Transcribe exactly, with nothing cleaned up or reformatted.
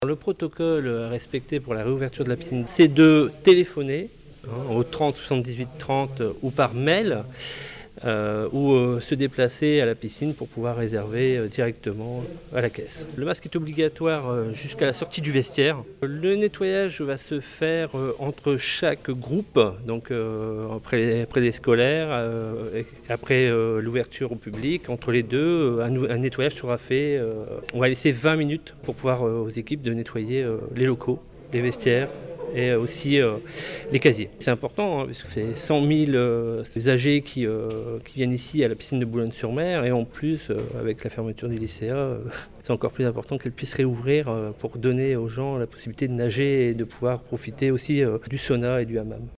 Le protocole à respecter pour la réouverture de la piscine, c'est de téléphoner hein, au trente soixante-dix-huit trente ou par mail euh, ou euh, se déplacer à la piscine pour pouvoir réserver euh, directement à la caisse. Le masque est obligatoire euh, jusqu'à la sortie du vestiaire. Le nettoyage va se faire euh, entre chaque groupe, donc euh, après, les, après les scolaires, euh, et après euh, l'ouverture au public. Entre les deux, un, un nettoyage sera fait. Euh, on va laisser vingt minutes pour pouvoir euh, aux équipes de nettoyer euh, les locaux, les vestiaires et aussi euh, les casiers. C'est important hein, parce que c'est cent mille euh, usagers qui, euh, qui viennent ici à la piscine de Boulogne-sur-Mer et en plus euh, avec la fermeture des lycéas, euh, c'est encore plus important qu'elle puisse réouvrir euh, pour donner aux gens la possibilité de nager et de pouvoir profiter aussi euh, du sauna et du hammam.